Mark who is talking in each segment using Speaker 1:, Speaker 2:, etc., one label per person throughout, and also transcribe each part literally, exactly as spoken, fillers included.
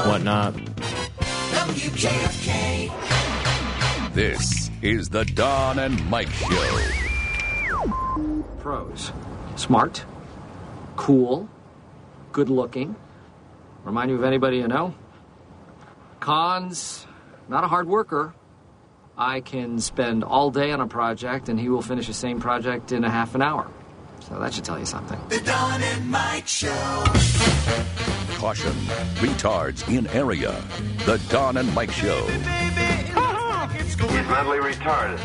Speaker 1: whatnot.
Speaker 2: W J F K.
Speaker 3: This is the Don and Mike Show.
Speaker 4: Pros: smart, cool, good looking. Remind you of anybody you know? Cons: not a hard worker. I can spend all day on a project and he will finish the same project in a half an hour. So that should tell you something.
Speaker 2: The Don and Mike Show.
Speaker 3: Caution, retards in area. The Don and Mike Show.
Speaker 5: He's mentally retarded.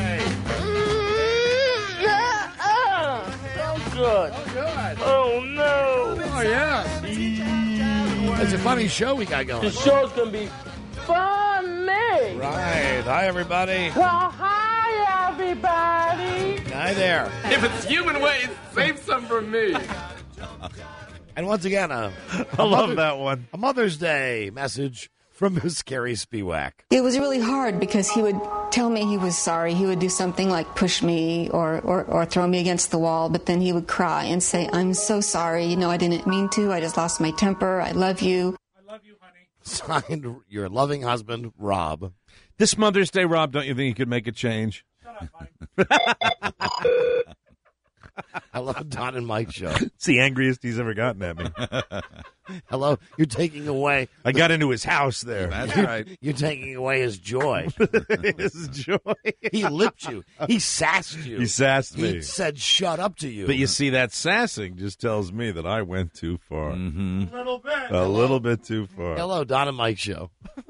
Speaker 6: So good.
Speaker 7: Oh, good.
Speaker 6: Oh, no.
Speaker 7: Oh, yeah. It's a funny show we got going.
Speaker 6: The show's going to be funny.
Speaker 7: Right. Hi, everybody.
Speaker 6: Well, hi, everybody.
Speaker 7: Hi there.
Speaker 8: If it's human waste, save some for me.
Speaker 7: And once again, uh,
Speaker 1: I love
Speaker 7: Mother-
Speaker 1: that one.
Speaker 7: a Mother's Day message from Miss Carrie Spiewak.
Speaker 9: It was really hard because he would tell me he was sorry. He would do something like push me or, or, or throw me against the wall, but then he would cry and say, I'm so sorry. You know, I didn't mean to. I just lost my temper. I love you.
Speaker 7: I love you, honey. Signed, your loving husband, Rob.
Speaker 1: This Mother's Day, Rob, don't you think you could make a change?
Speaker 7: Shut up, honey. I love the Don and Mike show.
Speaker 1: It's the angriest he's ever gotten at me.
Speaker 7: Hello, you're taking away.
Speaker 1: I got into his house there.
Speaker 3: That's right.
Speaker 7: You're taking away his joy.
Speaker 1: His joy.
Speaker 7: He lipped you. He sassed you.
Speaker 1: He sassed me.
Speaker 7: He said, "Shut up" to you.
Speaker 1: But you see, that sassing just tells me that I went too far.
Speaker 3: Mm-hmm.
Speaker 7: a little bit.
Speaker 1: A little bit too far.
Speaker 7: Hello, Don and Mike show.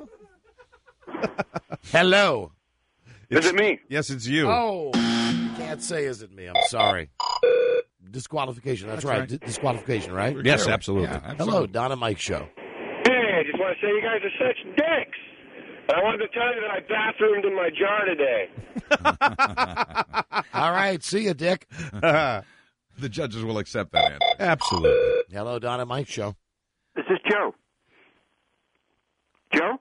Speaker 7: Hello.
Speaker 5: Is it me?
Speaker 1: Yes, it's you.
Speaker 7: Oh, you can't say "is it me?" I'm sorry. Disqualification. That's,
Speaker 3: That's
Speaker 7: right.
Speaker 3: right.
Speaker 7: D- disqualification, right?
Speaker 1: Yes, absolutely.
Speaker 3: Yeah,
Speaker 7: Hello, Don and Mike show.
Speaker 5: Hey, I just want to say you guys are such dicks. And I wanted to tell you that I bathroomed in my jar today.
Speaker 7: All right. See you, Dick.
Speaker 3: The judges will accept that answer.
Speaker 1: Absolutely.
Speaker 7: Hello, Don and Mike show.
Speaker 5: This is Joe. Joe?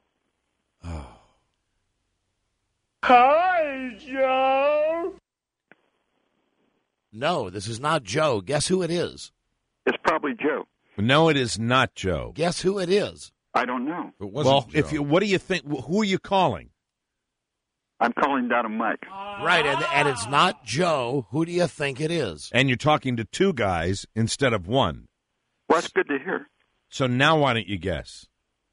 Speaker 6: Hi, Joe.
Speaker 7: No, this is not Joe. Guess who it is?
Speaker 5: It's probably Joe.
Speaker 1: No, it is not Joe.
Speaker 7: Guess who it is?
Speaker 5: I don't know.
Speaker 3: It wasn't
Speaker 1: Well,
Speaker 3: Joe.
Speaker 1: if you, what do you think? Who are you calling?
Speaker 5: I'm calling Don and Mike.
Speaker 7: Right, and, and it's not Joe. Who do you think it is?
Speaker 1: And you're talking to two guys instead of one.
Speaker 5: Well, that's good to hear.
Speaker 1: So now why don't you guess?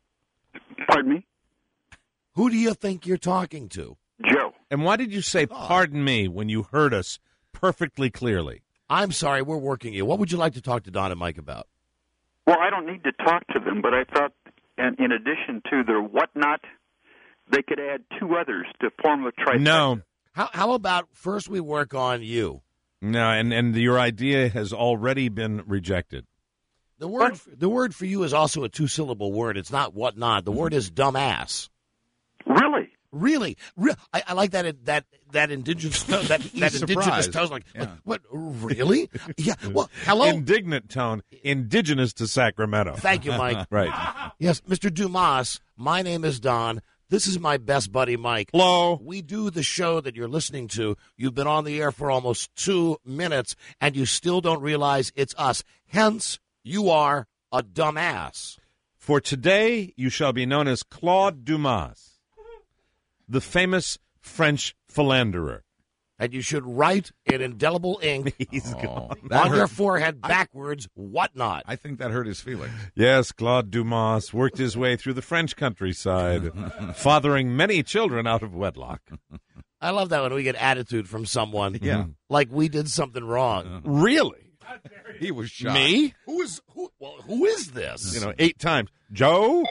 Speaker 5: Pardon me?
Speaker 7: Who do you think you're talking to?
Speaker 5: Joe.
Speaker 1: And why did you say pardon me when you heard us perfectly clearly?
Speaker 7: I'm sorry, we're working you. What would you like to talk to Don and Mike about?
Speaker 5: Well, I don't need to talk to them, but I thought in, in addition to their whatnot, they could add two others to form a trifecta.
Speaker 1: No.
Speaker 7: How, how about first we work on you?
Speaker 1: No, and, and your idea has already been rejected.
Speaker 7: The word the word for you is also a two-syllable word. It's not whatnot. The word is dumbass.
Speaker 5: Really?
Speaker 7: Really, Re- I, I like that that that indigenous tone, that that indigenous
Speaker 3: surprised.
Speaker 7: tone. Like,
Speaker 3: Yeah.
Speaker 7: like, what? Really? Yeah. Well, hello.
Speaker 1: Indignant tone, indigenous to Sacramento.
Speaker 7: Thank you, Mike.
Speaker 1: Right.
Speaker 7: Yes, Mister Dumas. My name is Don. This is my best buddy, Mike.
Speaker 1: Hello.
Speaker 7: We do the show that you're listening to. You've been on the air for almost two minutes, and you still don't realize it's us. Hence, you are a dumbass.
Speaker 1: For today, you shall be known as Claude Dumas, the famous French philanderer.
Speaker 7: And you should write in indelible ink
Speaker 1: He's
Speaker 3: Oh,
Speaker 1: gone.
Speaker 3: that
Speaker 7: on your
Speaker 3: hurt.
Speaker 7: forehead backwards, whatnot.
Speaker 3: I think that hurt his feelings.
Speaker 1: Yes, Claude Dumas worked his way through the French countryside, fathering many children out of wedlock.
Speaker 7: I love that when we get attitude from someone.
Speaker 3: Yeah.
Speaker 7: Like we did something wrong.
Speaker 1: Really?
Speaker 3: He was shocked.
Speaker 7: Me? Who is who? Well, who is this?
Speaker 1: You know, eight times. Joe?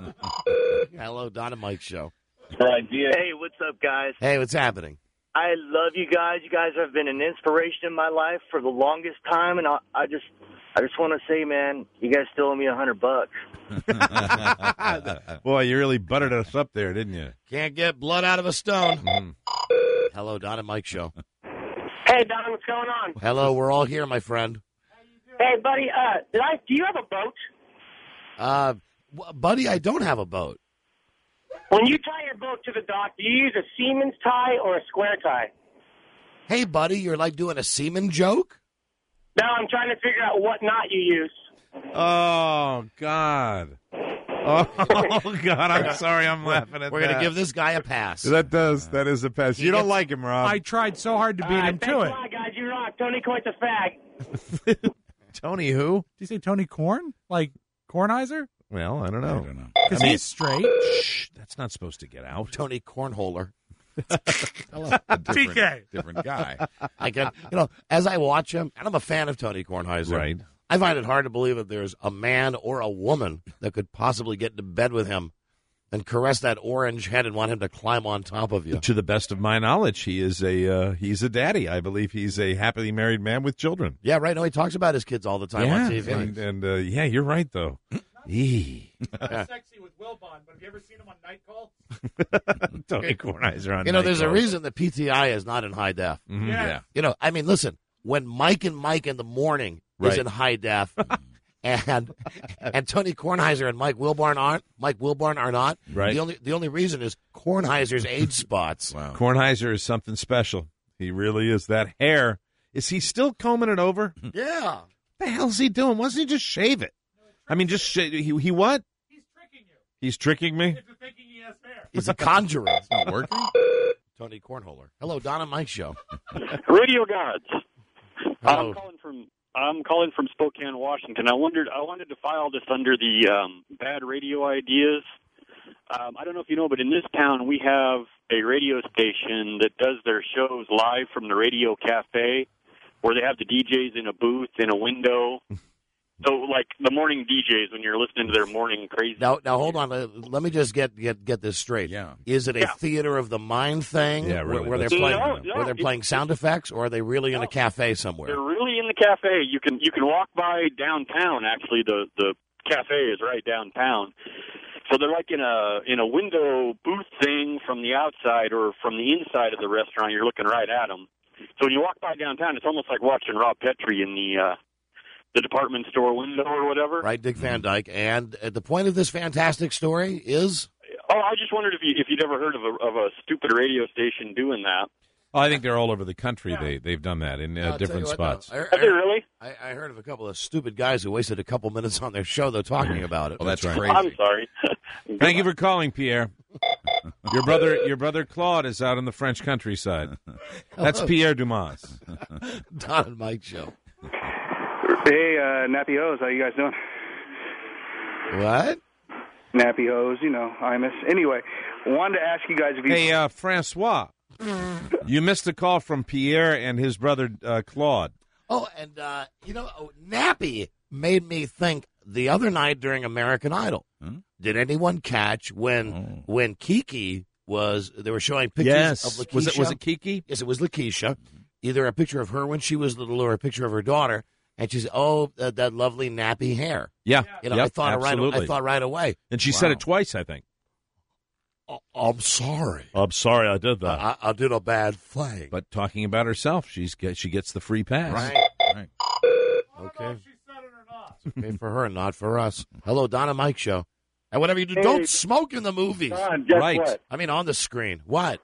Speaker 7: Hello, Don and Mike show.
Speaker 10: Hey, what's up, guys?
Speaker 7: Hey, what's happening?
Speaker 10: I love you guys. You guys have been an inspiration in my life for the longest time, and I, I just, I just want to say, man, you guys still owe me a hundred bucks.
Speaker 1: Boy, you really buttered us up there, didn't you?
Speaker 7: Can't get blood out of a stone. Hello, Don and Mike show.
Speaker 10: Hey, Don, what's going on?
Speaker 7: Hello, we're all here, my friend.
Speaker 10: Hey, buddy, uh, did I? Do you have a boat?
Speaker 7: Uh, w- buddy, I don't have a boat.
Speaker 10: When you tie your boat to the dock, do you use a seaman's tie or a square tie?
Speaker 7: Hey, buddy, you're like doing a seaman joke?
Speaker 10: Now I'm trying to figure out what knot you use.
Speaker 1: Oh, God. Oh, God, I'm sorry I'm laughing at
Speaker 7: We're
Speaker 1: that.
Speaker 7: going to give this guy a pass.
Speaker 1: That does. That is a pass. You don't like him, Rob.
Speaker 11: I tried so hard to beat him to it.
Speaker 6: Come on, guys, you rock. Tony Coyne's a fag.
Speaker 1: Tony who?
Speaker 11: Did you say Tony Korn? Like Kornheiser?
Speaker 1: Well, I don't know.
Speaker 12: I don't know.
Speaker 11: Because
Speaker 1: I mean-
Speaker 11: he's straight.
Speaker 1: Shh, that's not supposed to get out.
Speaker 7: Tony Cornholer.
Speaker 12: A different,
Speaker 11: T K.
Speaker 12: different guy.
Speaker 7: I can, you know, as I watch him, and I'm a fan of Tony Kornheiser.
Speaker 1: Right.
Speaker 7: I find it hard to believe that there's a man or a woman that could possibly get into bed with him and caress that orange head and want him to climb on top of you.
Speaker 1: To the best of my knowledge, he is a uh, he's a daddy. I believe he's a happily married man with children.
Speaker 7: Yeah, right. No, he talks about his kids all the time on T V.
Speaker 1: and, and uh, yeah, you're right though. Eee.
Speaker 11: Sexy with Wilbon, but have you ever seen him on Night Call?
Speaker 1: Tony Kornheiser on
Speaker 7: You know,
Speaker 1: Night
Speaker 7: there's a
Speaker 1: Call.
Speaker 7: reason that P T I is not in high def.
Speaker 1: Mhm.
Speaker 11: Yeah.
Speaker 12: Yeah.
Speaker 7: You know, I mean, listen, when Mike and Mike in the morning
Speaker 1: Right.
Speaker 7: is in high def, and and Tony Kornheiser and Mike Wilborn aren't, Mike Wilborn are not.
Speaker 1: Right.
Speaker 7: The only the only reason is Kornheiser's age spots.
Speaker 12: Wow.
Speaker 1: Kornheiser is something special. He really is. That hair. Is he still combing it over?
Speaker 7: Yeah.
Speaker 1: What the hell's he doing? Why doesn't he just shave it? I mean, just shave. He, he what?
Speaker 11: He's tricking you
Speaker 1: He's tricking me?
Speaker 11: into thinking he has hair.
Speaker 7: He's a conjurer.
Speaker 12: It's not working?
Speaker 7: Tony Cornholer. Hello, Don and Mike show.
Speaker 13: Radio Gods.
Speaker 7: Hello.
Speaker 13: I'm calling from I'm calling from Spokane, Washington. I wondered I wanted to file this under the um, bad radio ideas. Um, I don't know if you know, but in this town we have a radio station that does their shows live from the radio cafe, where they have the D Js in a booth in a window. So, like the morning D Js when you're listening to their morning crazy.
Speaker 7: Now, now hold on. Uh, Let me just get get get this straight.
Speaker 12: Yeah.
Speaker 7: Is it a
Speaker 13: Yeah.
Speaker 7: theater of the mind thing,
Speaker 1: Yeah,
Speaker 7: where,
Speaker 1: really,
Speaker 7: where they're
Speaker 1: that's-
Speaker 7: playing,
Speaker 13: No, no,
Speaker 7: where they're
Speaker 13: it's-
Speaker 7: playing sound effects, or are they really in a cafe somewhere?
Speaker 13: They're really in the cafe. You can you can walk by downtown. Actually, the the cafe is right downtown. So they're like in a in a window booth thing from the outside or from the inside of the restaurant. You're looking right at them. So when you walk by downtown, it's almost like watching Rob Petrie in the uh, the department store window or whatever.
Speaker 7: Right, Dick Van Dyke. And uh, the point of this fantastic story is,
Speaker 13: Oh, I just wondered if you if you'd ever heard of a of a stupid radio station doing that.
Speaker 1: Oh, I think they're all over the country. They they've done that in uh,
Speaker 7: I'll tell
Speaker 1: different
Speaker 7: you what,
Speaker 1: spots.
Speaker 7: no, I,
Speaker 13: Have they really?
Speaker 7: I, I heard of a couple of stupid guys who wasted a couple minutes on their show, though, talking about it.
Speaker 12: Oh, that's
Speaker 1: right.
Speaker 12: crazy.
Speaker 13: I'm sorry.
Speaker 1: Thank you for calling, Pierre. Your brother, your brother Claude is out in the French countryside. That's Pierre Dumas.
Speaker 7: Don and Mike show.
Speaker 14: Hey, uh, Nappy Hose, how you guys doing?
Speaker 7: What?
Speaker 14: Nappy Hose, you know, Imus. Anyway, wanted to ask you guys if you...
Speaker 1: Hey, uh, Francois, you missed a call from Pierre and his brother uh, Claude.
Speaker 7: Oh, and, uh, you know, oh, Nappy made me think the other night during American Idol.
Speaker 12: Hmm?
Speaker 7: Did anyone catch when
Speaker 12: Oh.
Speaker 7: when Kiki was, they were showing pictures
Speaker 1: Yes.
Speaker 7: of Lakeisha?
Speaker 1: Was it was it Kiki?
Speaker 7: Yes, it was Lakeisha. Either a picture of her when she was little or a picture of her daughter. And she said, oh, uh, that lovely nappy hair.
Speaker 1: Yeah.
Speaker 7: You know,
Speaker 1: Yep,
Speaker 7: I thought right.
Speaker 1: absolutely.
Speaker 7: I thought right away.
Speaker 1: And she
Speaker 7: Wow.
Speaker 1: said it twice, I think.
Speaker 7: Oh, I'm sorry.
Speaker 1: I'm sorry I did that.
Speaker 7: I, I did a bad thing.
Speaker 1: But talking about herself, she's get, she gets the free pass.
Speaker 7: Right.
Speaker 12: Right.
Speaker 7: Okay. Okay for her, not for us. Hello, Don and Mike show. And whatever you do,
Speaker 14: Hey.
Speaker 7: don't smoke in the movies.
Speaker 14: Don, guess
Speaker 1: Right.
Speaker 14: what?
Speaker 7: I mean, on the screen. What?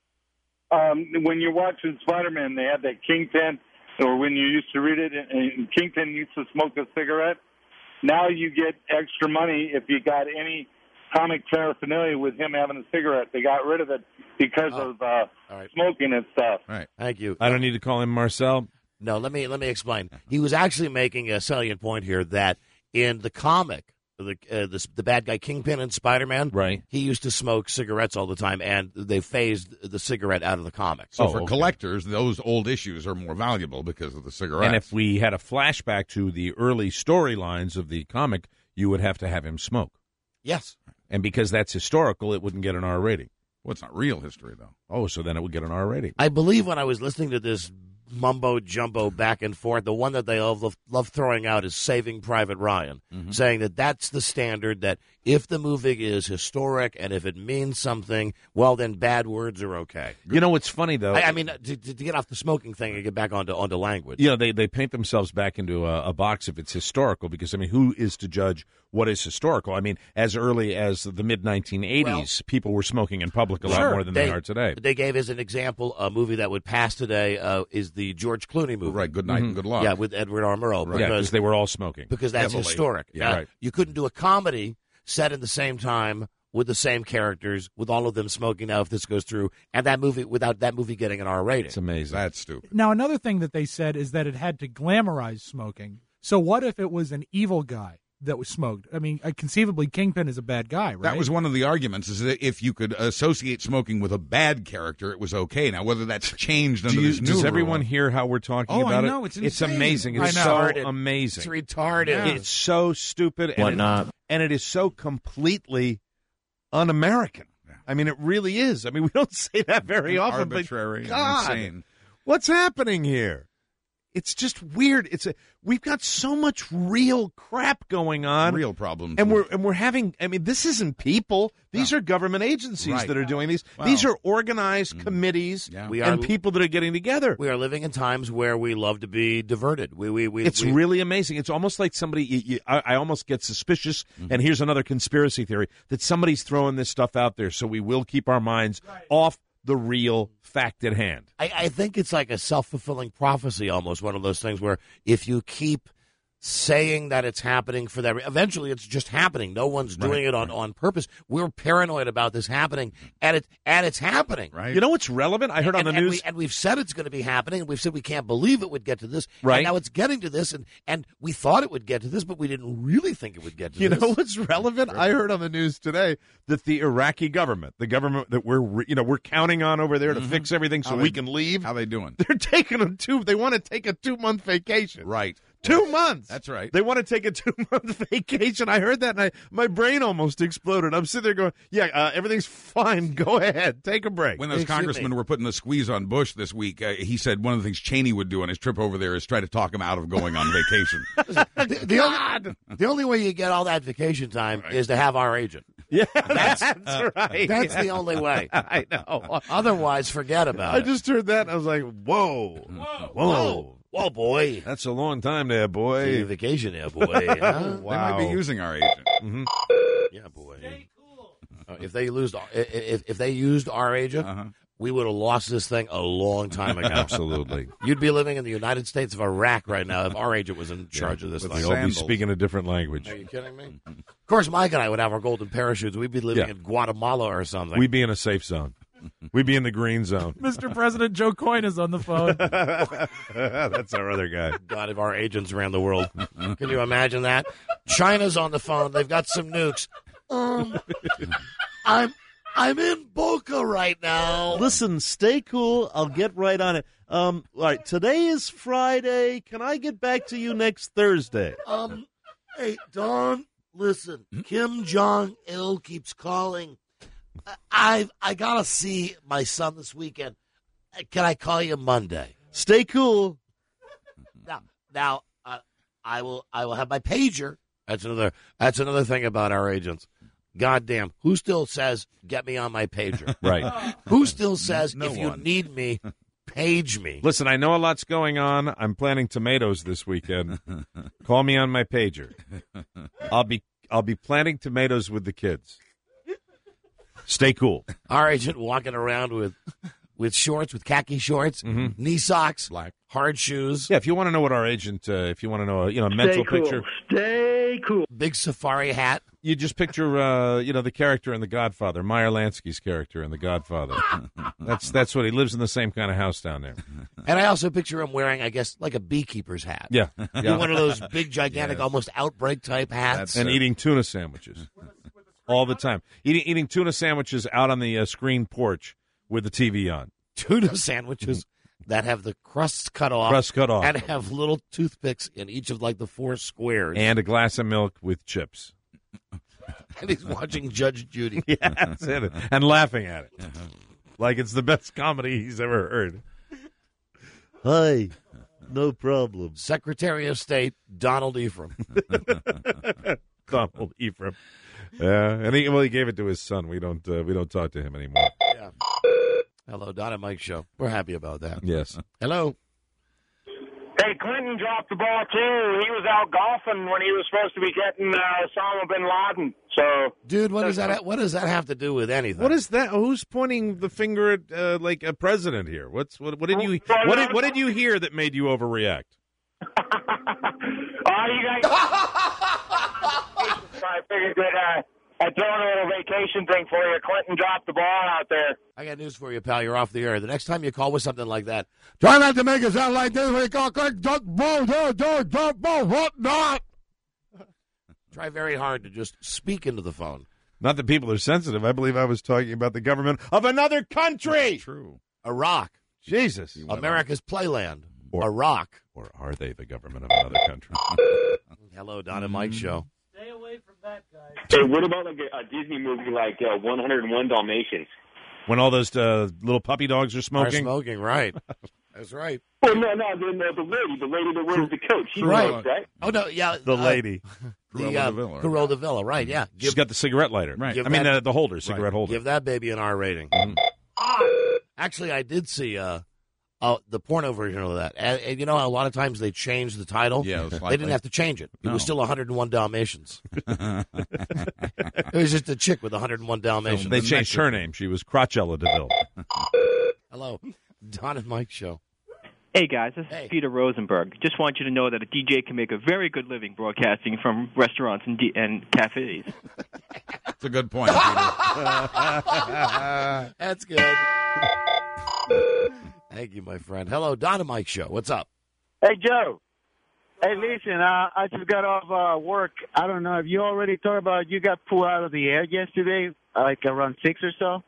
Speaker 14: Um, when you're watching Spider-Man, they have that Kingpin, or when you used to read it, and, and Kingpin used to smoke a cigarette. Now you get extra money if you got any comic paraphernalia with him having a cigarette. They got rid of it because
Speaker 7: Oh.
Speaker 14: of uh,
Speaker 7: All right.
Speaker 14: smoking and stuff.
Speaker 12: Right.
Speaker 7: Thank you.
Speaker 1: I don't need to call him Marcel.
Speaker 7: No, let me let me explain. He was actually making a salient point here that in the comic, the uh, the, the bad guy Kingpin in Spider-Man,
Speaker 1: Right.
Speaker 7: he used to smoke cigarettes all the time, and they phased the cigarette out of the comic.
Speaker 12: So
Speaker 1: Oh,
Speaker 12: for
Speaker 1: okay.
Speaker 12: collectors, those old issues are more valuable because of the cigarettes.
Speaker 1: And if we had a flashback to the early storylines of the comic, you would have to have him smoke.
Speaker 7: Yes.
Speaker 1: And because that's historical, it wouldn't get an R rating.
Speaker 12: well, it's not real history, though.
Speaker 1: Oh, so then it would get an R rating.
Speaker 7: I believe when I was listening to this mumbo jumbo back and forth, the one that they love, love throwing out is Saving Private Ryan,
Speaker 12: Mm-hmm.
Speaker 7: saying that that's the standard, that if the movie is historic and if it means something, well, then bad words are okay.
Speaker 1: You know what's funny, though?
Speaker 7: I, I mean, to, to get off the smoking thing and get back onto onto language.
Speaker 1: You know, they, they paint themselves back into a, a box if it's historical, because, I mean, who is to judge what is historical? I mean, as early as the mid nineteen eighties, people were smoking in public a lot
Speaker 7: Sure.
Speaker 1: more than they, are today.
Speaker 7: They gave as an example a movie that would pass today uh, is the George Clooney movie.
Speaker 12: Right. Good night and good luck.
Speaker 7: Yeah, with Edward R. Murrow.
Speaker 1: Yeah, because they were all smoking.
Speaker 7: because that's
Speaker 12: Heavily.
Speaker 7: historic.
Speaker 1: Yeah,
Speaker 7: Uh,
Speaker 1: right.
Speaker 7: You couldn't do a comedy set in the same time with the same characters, with all of them smoking now if this goes through, and that movie without that movie getting an R rating.
Speaker 1: It's amazing.
Speaker 12: That's stupid.
Speaker 11: Now, another thing that they said is that it had to glamorize smoking. So what if it was an evil guy that was smoked? I mean, uh, conceivably, Kingpin is a bad guy, right?
Speaker 12: That was one of the arguments, is that if you could associate smoking with a bad character, it was okay. Now, whether that's changed under
Speaker 1: Do you,
Speaker 12: this new
Speaker 1: does
Speaker 12: rule-
Speaker 1: everyone hear how we're talking
Speaker 12: Oh, I
Speaker 1: about
Speaker 12: know,
Speaker 1: it?
Speaker 12: it's insane.
Speaker 1: amazing.
Speaker 12: I
Speaker 1: It's
Speaker 12: know.
Speaker 1: so
Speaker 7: Retarded.
Speaker 1: amazing.
Speaker 7: It's retarded.
Speaker 12: Yeah.
Speaker 1: It's so stupid. And
Speaker 15: What
Speaker 1: it,
Speaker 15: not?
Speaker 1: And it is so completely un-American. I mean, it really is. I mean, we don't say that very often.
Speaker 12: Arbitrary
Speaker 1: but
Speaker 12: and
Speaker 1: God,
Speaker 12: insane.
Speaker 1: what's happening here? It's just weird. It's a, we've got so much real crap going on,
Speaker 12: Real problems.
Speaker 1: and we're and we're having. I mean, this isn't people. These
Speaker 12: No.
Speaker 1: are government agencies
Speaker 12: Right.
Speaker 1: that are doing these.
Speaker 12: Wow.
Speaker 1: These are organized committees
Speaker 12: Yeah.
Speaker 7: We
Speaker 1: and
Speaker 7: are-
Speaker 1: people that are getting together.
Speaker 7: We are living in times where we love to be diverted. We, we, we,
Speaker 1: It's
Speaker 7: we,
Speaker 1: really amazing. It's almost like somebody. You, you, I, I almost get suspicious. And here's another conspiracy theory that somebody's throwing this stuff out there, so we will keep our minds off the real fact at hand.
Speaker 7: I, I think it's like a self-fulfilling prophecy, almost one of those things where if you keep saying that it's happening for that, eventually it's just happening. No one's doing it on, on purpose. We're paranoid about this happening, and it and it's happening.
Speaker 12: Right.
Speaker 1: You know what's relevant? I heard
Speaker 7: and,
Speaker 1: on the
Speaker 7: and
Speaker 1: news.
Speaker 7: we, and we've said it's going to be happening, and we've said we can't believe it would get to this.
Speaker 1: Right.
Speaker 7: And now it's getting to this, and, and we thought it would get to this, but we didn't really think it would get to
Speaker 1: You
Speaker 7: this.
Speaker 1: know what's relevant? I heard on the news today that the Iraqi government, the government that we're you know we're counting on over there to fix everything so
Speaker 12: How
Speaker 1: we
Speaker 12: they-
Speaker 1: can leave,
Speaker 12: How they doing?
Speaker 1: they're taking a two. They want to take a two month vacation.
Speaker 12: Right.
Speaker 1: Two months.
Speaker 12: That's right.
Speaker 1: They want to take a two month vacation. I heard that, and I, my brain almost exploded. I'm sitting there going, "Yeah, uh, everything's fine. Go ahead, take a break."
Speaker 12: When those
Speaker 7: Excuse
Speaker 12: congressmen
Speaker 7: me.
Speaker 12: were putting the squeeze on Bush this week, uh, he said one of the things Cheney would do on his trip over there is try to talk him out of going on vacation.
Speaker 7: the, the only, the only way you get all that vacation time is to have our agent.
Speaker 1: Yeah, that's, right.
Speaker 7: That's the only way.
Speaker 1: I know.
Speaker 7: Otherwise, forget about
Speaker 1: I
Speaker 7: it.
Speaker 1: just heard that, and I was like, "Whoa, whoa, whoa,
Speaker 7: Whoa, boy.
Speaker 1: that's a long time there,
Speaker 7: Hey,
Speaker 1: boy."
Speaker 7: vacation there, boy. Huh?
Speaker 12: They might be using our agent.
Speaker 1: Mhm.
Speaker 7: Yeah, boy. Uh, if they used if if they used our agent,
Speaker 12: Uh-huh.
Speaker 7: we would have lost this thing a long time ago.
Speaker 1: Absolutely.
Speaker 7: You'd be living in the United States of Iraq right now if our agent was in charge of this
Speaker 12: with
Speaker 7: thing.
Speaker 1: They'll be
Speaker 12: Sandals.
Speaker 1: speaking a different language.
Speaker 7: Are you kidding me? Of course, Mike and I would have our golden parachutes. We'd be living
Speaker 1: Yeah.
Speaker 7: in Guatemala or something.
Speaker 1: We'd be in a safe zone. We'd be in the green zone.
Speaker 11: Mister President, Joe Coyne is on the phone.
Speaker 1: That's our other guy.
Speaker 7: God, if our agents ran the world. Can you imagine that? China's on the phone. They've got some nukes. Um, I'm I'm in Boca right now.
Speaker 16: Listen, stay cool. I'll get right on it. Um, all right, today is Friday. Can I get back to you next Thursday?
Speaker 7: Um, hey, Don, listen. Kim Jong Il keeps calling. I I've, I gotta see my son this weekend. Uh, Can I call you Monday?
Speaker 16: Stay cool.
Speaker 7: Now, now uh, I will. I will have my pager. That's another. That's another thing about our agents. Goddamn, who still says get me on my pager?
Speaker 1: Right.
Speaker 7: Who still says
Speaker 12: No
Speaker 7: if you
Speaker 12: one.
Speaker 7: need me, page me?
Speaker 1: Listen, I know a lot's going on. I'm planting tomatoes this weekend. Call me on my pager. I'll be I'll be planting tomatoes with the kids. Stay cool.
Speaker 7: Our agent walking around with with shorts, with khaki shorts, knee socks,
Speaker 12: Black.
Speaker 7: hard shoes,
Speaker 1: Yeah, if you want to know what our agent, uh, if you want to know, a, you know, a mental
Speaker 6: cool.
Speaker 1: picture,
Speaker 6: Stay cool.
Speaker 7: big safari hat.
Speaker 1: you just picture, uh, you know, the character in The Godfather, Meyer Lansky's character in The Godfather. That's that's what he lives in the same kind of house down there.
Speaker 7: And I also picture him wearing, I guess, like a beekeeper's hat.
Speaker 1: Yeah,
Speaker 7: You know,
Speaker 1: yeah.
Speaker 7: one of those big, gigantic,
Speaker 12: Yes.
Speaker 7: almost outbreak type hats.
Speaker 12: That's-
Speaker 1: and
Speaker 12: uh,
Speaker 1: eating tuna sandwiches all the time. Eating eating tuna sandwiches out on the uh, screen porch with the T V on.
Speaker 7: Tuna sandwiches that have the crusts cut off.
Speaker 1: Crust cut off.
Speaker 7: And have little toothpicks in each of like the four squares.
Speaker 1: And a glass of milk with chips.
Speaker 7: And he's watching Judge Judy.
Speaker 1: Yeah, that's it. And laughing at it. Like it's the best comedy he's ever heard.
Speaker 16: Hi. No problem.
Speaker 7: Secretary of State Donald Ephraim.
Speaker 1: Donald Ephraim. Yeah, and he well he gave it to his son. We don't uh, we don't talk to him anymore.
Speaker 7: Yeah. Hello, Don and Mike show. We're happy about that.
Speaker 1: Yes.
Speaker 7: Hello.
Speaker 6: Hey, Clinton dropped the ball, too. He was out golfing when he was supposed to be getting uh, Osama bin Laden. So,
Speaker 7: Dude, what does that what does that have to do with anything?
Speaker 1: What is that? Who's pointing the finger at uh, like a president here? What's what? What did you what did, what did you hear that made you overreact?
Speaker 6: oh, you guys. I figured that uh, I throw in a little vacation thing for you. Clinton dropped the ball out there.
Speaker 7: I got news for you, pal. You're off the air. The next time you call with something like that, try not to make it sound like this when you call quick, don't ball, don't, don't, don't, ball, what not? Try very hard to just speak into the phone.
Speaker 1: Not that people are sensitive. I believe I was talking about the government of another country.
Speaker 12: That's true.
Speaker 7: Iraq.
Speaker 1: Jesus.
Speaker 7: America's playland.
Speaker 1: Or,
Speaker 7: Iraq.
Speaker 1: Or are they the government of another country?
Speaker 7: Hello, Don and Mike show.
Speaker 11: Stay away from that, guys.
Speaker 6: Hey, what about like a, a Disney movie like uh, one oh one Dalmatians?
Speaker 1: When all those uh, little puppy dogs are smoking?
Speaker 7: Are smoking, right. That's right.
Speaker 6: Well, no, no, the, the, the lady, the lady that wears the coat. She
Speaker 7: Right.
Speaker 6: smokes, right?
Speaker 7: Oh, no, yeah.
Speaker 1: The
Speaker 7: uh,
Speaker 1: lady.
Speaker 7: The uh, Cruella de Vil, right, yeah.
Speaker 1: She's got the cigarette lighter.
Speaker 12: Right.
Speaker 1: I mean,
Speaker 7: that-
Speaker 1: uh, the holder, cigarette holder.
Speaker 7: Give that baby an R rating.
Speaker 1: Mhm.
Speaker 7: Actually, I did see uh, uh, the porno version of that. And, and you know, a lot of times they changed the title.
Speaker 12: Yeah, it was
Speaker 7: They
Speaker 12: slightly-
Speaker 7: didn't have to change it. It
Speaker 12: No.
Speaker 7: was still one oh one Dalmatians. It was just a chick with one oh one Dalmatians.
Speaker 1: They changed her name. She was Crotchella DeVille.
Speaker 7: Hello. Don and Mike show.
Speaker 15: Hey, guys, this is Peter Rosenberg. Just want you to know that a D J can make a very good living broadcasting from restaurants and, D- and cafes.
Speaker 12: That's a good point, Peter.
Speaker 7: That's good. Thank you, my friend. Hello, Don and Mike show. What's up?
Speaker 17: Hey, Joe. Hey, listen, uh, I just got off uh, work. I don't know if you already talked about you got pulled out of the air yesterday, like around six or so.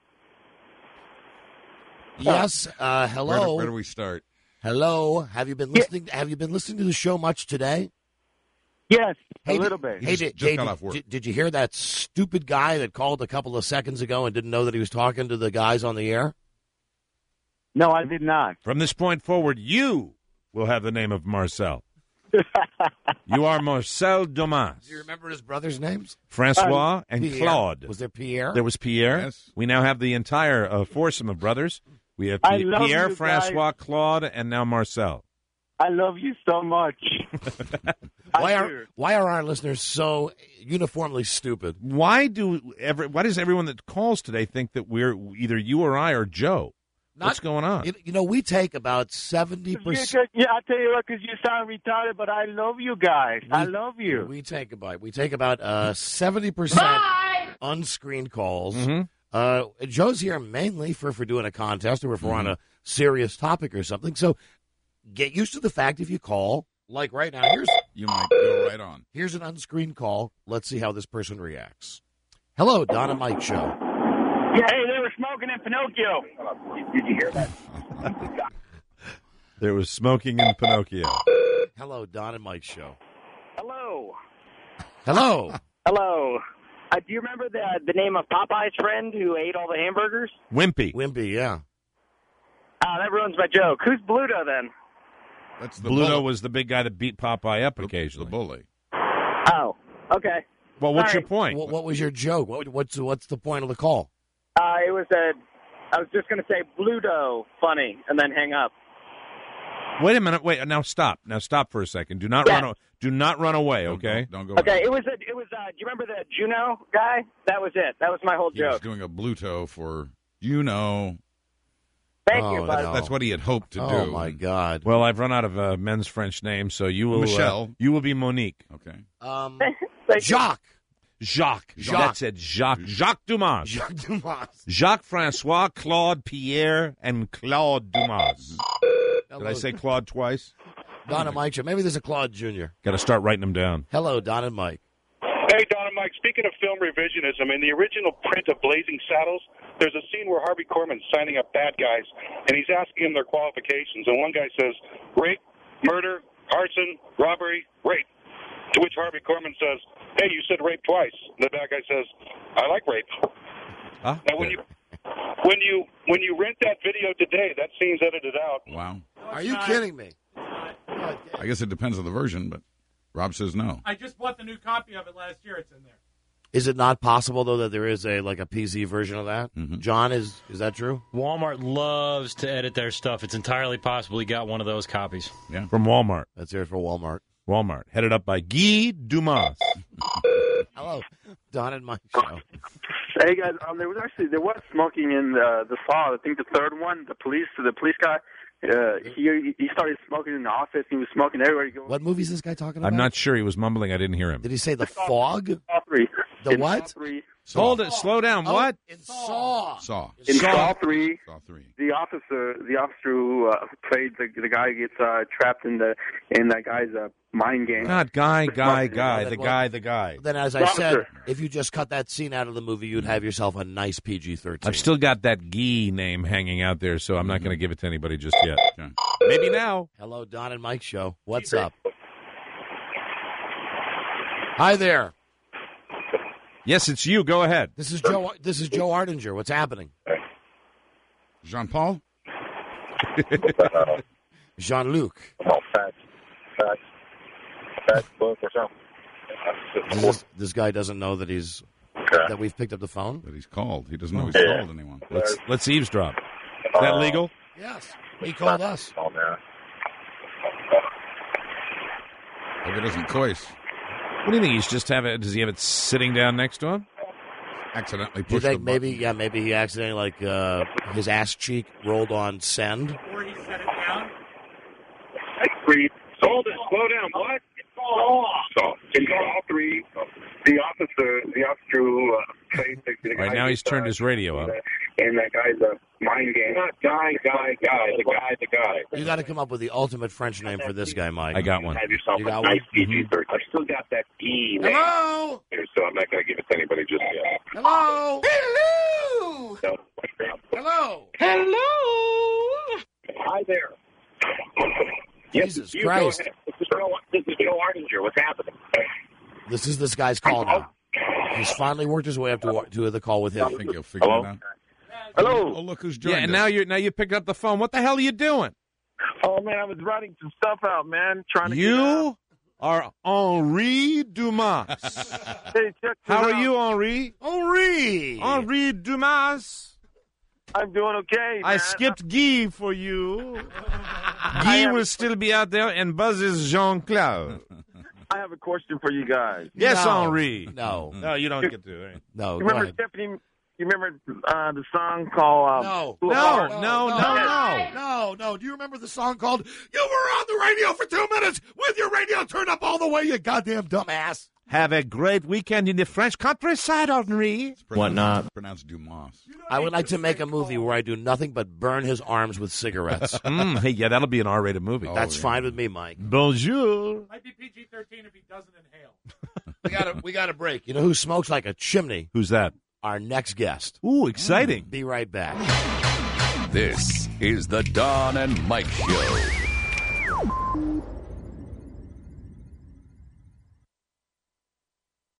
Speaker 7: Yes. Uh, hello.
Speaker 12: Where do, where do we start?
Speaker 7: Hello. Have you been listening? Have you been listening to the show much today?
Speaker 17: Yes,
Speaker 7: Hey,
Speaker 17: a little
Speaker 7: did-
Speaker 17: bit.
Speaker 7: Hey, did,
Speaker 12: just
Speaker 7: hey,
Speaker 12: got
Speaker 7: did-
Speaker 12: off work.
Speaker 7: Did, did you hear that stupid guy that called a couple of seconds ago and didn't know that he was talking to the guys on the air?
Speaker 17: No, I did not.
Speaker 1: From this point forward, you will have the name of Marcel. You are Marcel Dumas.
Speaker 7: Do you remember his brothers' names?
Speaker 1: Francois
Speaker 7: Um,
Speaker 1: and
Speaker 7: Pierre.
Speaker 1: Claude.
Speaker 7: Was there Pierre?
Speaker 1: There was Pierre.
Speaker 12: Yes.
Speaker 1: We now have the entire uh, foursome of brothers. We have
Speaker 17: I
Speaker 1: P-
Speaker 17: love
Speaker 1: Pierre,
Speaker 17: you
Speaker 1: Francois, Claude, and now Marcel.
Speaker 17: I love you so much.
Speaker 7: Why are why are our listeners so uniformly stupid?
Speaker 1: Why do every, why does everyone that calls today think that we're either you or I or Joe? What's going on?
Speaker 7: You, you know, we take about seventy percent.
Speaker 17: Yeah, I tell you what, because you sound retarded, but I love you guys. I love you.
Speaker 7: We take about we take about uh, seventy percent unscreened calls.
Speaker 1: Mm-hmm.
Speaker 7: Uh, Joe's here mainly for for doing a contest or if we're on a serious topic or something. So get used to the fact if you call, like right now, here's
Speaker 12: You might go right on.
Speaker 7: here's an unscreened call. Let's see how this person reacts. Hello, Don and Mike show.
Speaker 6: Hey, they were smoking in Pinocchio. Did you hear that?
Speaker 1: There was smoking in Pinocchio.
Speaker 7: Hello, Don and Mike show.
Speaker 10: Hello.
Speaker 7: Hello.
Speaker 10: Hello. Uh, do you remember the the name of Popeye's friend who ate all the hamburgers?
Speaker 1: Wimpy.
Speaker 7: Wimpy, yeah.
Speaker 10: Ah, that ruins my joke. Who's Bluto then?
Speaker 12: That's the
Speaker 1: Bluto
Speaker 12: bully.
Speaker 1: was the big guy that beat Popeye up occasionally.
Speaker 12: The bully.
Speaker 10: Oh, okay.
Speaker 1: Well, what's
Speaker 10: All
Speaker 1: your point?
Speaker 7: What, what was your joke? What, what's what's the point of the call?
Speaker 10: Uh, it was a. I was just going to say Bluto, funny, and then hang up.
Speaker 1: Wait a minute. Wait. Now stop. Now stop for a second. Do not
Speaker 10: Yeah.
Speaker 1: run. O- do not run away. Okay.
Speaker 12: Don't go.
Speaker 10: Okay, it was a. It was. Uh, do you remember the Juno guy? That was it. That was my whole
Speaker 12: He was
Speaker 10: joke.
Speaker 12: doing a Bluto for, you know.
Speaker 10: Thank
Speaker 7: Oh,
Speaker 10: you,
Speaker 7: no.
Speaker 10: bud.
Speaker 12: That's what he had hoped to
Speaker 7: Oh
Speaker 12: do.
Speaker 7: my God.
Speaker 1: Well, I've run out of uh, men's French names, so you will.
Speaker 12: Michelle.
Speaker 1: Uh, you will be Monique.
Speaker 12: Okay.
Speaker 7: Um,
Speaker 10: Thank you.
Speaker 7: Jacques.
Speaker 1: Jacques.
Speaker 7: Jacques.
Speaker 1: That's it. Jacques. Jacques Dumas.
Speaker 7: Jacques Dumas.
Speaker 1: Jacques Francois, Claude Pierre, and Claude Dumas. Did I say Claude twice?
Speaker 7: Don and Mike show. Maybe there's a Claude Junior
Speaker 1: Got to start writing them down.
Speaker 7: Hello, Don and Mike.
Speaker 18: Hey, Don and Mike, speaking of film revisionism, in the original print of Blazing Saddles, there's a scene where Harvey Korman's signing up bad guys, and he's asking them their qualifications. And one guy says, rape, murder, arson, robbery, rape. To which Harvey Korman says, hey, you said rape twice. The bad guy says, I like rape.
Speaker 1: Huh?
Speaker 18: Now, when you when you when you rent that video today, that scene's edited out.
Speaker 12: Wow.
Speaker 7: Are you kidding me?
Speaker 12: I guess it depends on the version, but Rob says no.
Speaker 11: I just bought the new copy of it last year. It's in there.
Speaker 7: Is it not possible though that there is a like a P Z version of that?
Speaker 12: Mm-hmm.
Speaker 7: John, is is that true?
Speaker 19: Walmart loves to edit their stuff. It's entirely possible he got one of those copies.
Speaker 12: Yeah.
Speaker 1: From Walmart.
Speaker 7: Let's hear it for Walmart.
Speaker 1: Walmart. Headed up by Guy Dumas.
Speaker 7: Hello, Don and Mike show.
Speaker 5: Hey guys, um, there was actually there was smoking in the the Saw. I think the third one. The police, the police guy, uh, he he started smoking in the office. He was smoking everywhere. He goes,
Speaker 7: What movie is this guy talking about?
Speaker 1: I'm not sure. He was mumbling. I didn't hear him.
Speaker 7: Did he say The Fog?
Speaker 5: All three.
Speaker 7: The
Speaker 5: in
Speaker 7: what?
Speaker 5: Saw three,
Speaker 1: Hold it. Slow down.
Speaker 7: Oh,
Speaker 1: What?
Speaker 7: in Saw.
Speaker 12: Saw.
Speaker 5: in
Speaker 1: Saw.
Speaker 5: Saw three,
Speaker 12: Saw three.
Speaker 5: the officer, the officer who uh, played the the guy gets uh, trapped in the in that guy's uh, mind game.
Speaker 1: Not guy, guy, guy.
Speaker 7: Then
Speaker 1: The
Speaker 7: what-
Speaker 1: guy, the guy.
Speaker 7: Then, as I
Speaker 5: The
Speaker 7: said,
Speaker 5: officer.
Speaker 7: if you just cut that scene out of the movie, you'd have yourself a nice P G thirteen.
Speaker 1: I've still got that Guy name hanging out there, so I'm not going to give it to anybody just yet.
Speaker 12: Okay.
Speaker 1: Maybe now.
Speaker 7: Hello, Don and Mike show. What's up? Hi there.
Speaker 1: Yes, it's you. Go ahead.
Speaker 7: This is Joe. This is Joe Ardinger. What's happening?
Speaker 12: Jean Paul?
Speaker 7: Jean Luc.
Speaker 6: Oh, fax, fax, fax book or something.
Speaker 7: This, this guy doesn't know that he's that we've picked up the phone.
Speaker 12: That he's called. He doesn't know he's
Speaker 6: Yeah.
Speaker 12: called anyone.
Speaker 1: Let's let's eavesdrop. Is that
Speaker 6: Uh,
Speaker 1: legal?
Speaker 7: Yes, he called us.
Speaker 6: Oh man.
Speaker 12: Hope he doesn't coice.
Speaker 1: What do you think? He's just have it? Does he have it sitting down next to him?
Speaker 12: Accidentally
Speaker 7: Do you
Speaker 12: pushed the
Speaker 7: think maybe?
Speaker 12: button.
Speaker 7: Yeah, maybe he accidentally like uh, his ass cheek rolled on send.
Speaker 11: Or he set it down.
Speaker 6: Three. Hold it. Slow down. What? So, in Saw three, the officer, the officer who uh, played the, the
Speaker 1: Right
Speaker 6: guy
Speaker 1: now, he's
Speaker 6: gets,
Speaker 1: turned
Speaker 6: uh,
Speaker 1: his radio up.
Speaker 6: And that guy's a mind game. Not guy, guy, guy. The guy, the guy.
Speaker 7: You got to come up with the ultimate French name for this guy, Mike.
Speaker 1: I got one.
Speaker 6: Have yourself
Speaker 7: You
Speaker 6: a
Speaker 7: got
Speaker 6: nice
Speaker 7: one?
Speaker 6: P G thirteen. I've still got that E name
Speaker 7: Hello.
Speaker 6: here, so I'm not going to give it to anybody just yet.
Speaker 7: Hello.
Speaker 6: Hello. So,
Speaker 7: Hello.
Speaker 6: Hello. Hi there.
Speaker 7: Jesus
Speaker 6: you go
Speaker 7: Christ.
Speaker 6: ahead. This is Joe, this is Joe Ardinger. What's happening?
Speaker 7: This is this guy's call now. He's finally worked his way up to to the call with
Speaker 12: I
Speaker 7: him.
Speaker 12: think you'll figure
Speaker 6: Hello?
Speaker 12: it out.
Speaker 6: Hello.
Speaker 12: Oh, look who's joined
Speaker 1: Yeah, and
Speaker 12: us.
Speaker 1: now you now you picked up the phone. What the hell are you doing?
Speaker 6: Oh man, I was writing some stuff out, man. Trying to
Speaker 1: You are Henri Dumas.
Speaker 6: Get, uh, hey, check
Speaker 1: How
Speaker 6: this
Speaker 1: are
Speaker 6: out.
Speaker 1: you, Henri?
Speaker 7: Henri.
Speaker 1: Henri Dumas.
Speaker 6: I'm doing okay.
Speaker 1: I
Speaker 6: man.
Speaker 1: skipped Guy for you.
Speaker 6: I
Speaker 1: Guy
Speaker 6: have-
Speaker 1: will still be out there, and Buzz is Jean Claude.
Speaker 6: I have a question for you guys.
Speaker 1: Yes,
Speaker 7: No.
Speaker 1: Henri.
Speaker 7: No.
Speaker 1: No, you don't get to. Right?
Speaker 7: No.
Speaker 6: You
Speaker 7: Go
Speaker 6: remember
Speaker 7: ahead.
Speaker 6: Stephanie? You remember uh, the song called? Um,
Speaker 7: No.
Speaker 6: Full of
Speaker 1: No,
Speaker 6: Heart?
Speaker 1: no, no, no.
Speaker 7: No, no. Do you remember the song called "You Were on the Radio for Two Minutes with Your Radio Turned Up All the Way"? You goddamn dumbass.
Speaker 1: Have a great weekend in the French countryside, Henri.
Speaker 19: What not?
Speaker 12: Pronounced Dumas.
Speaker 7: I would like to make a movie where I do nothing but burn his arms with cigarettes.
Speaker 1: Mm, hey, yeah, that'll be an R-rated movie.
Speaker 7: That's
Speaker 12: yeah.
Speaker 7: fine with me, Mike.
Speaker 1: Bonjour.
Speaker 11: Might be P G thirteen if he doesn't inhale.
Speaker 7: We got to we got to break. You know who smokes like a chimney?
Speaker 1: Who's that?
Speaker 7: Our next guest.
Speaker 1: Ooh, exciting.
Speaker 7: Be right back.
Speaker 3: This is the Don and Mike Show.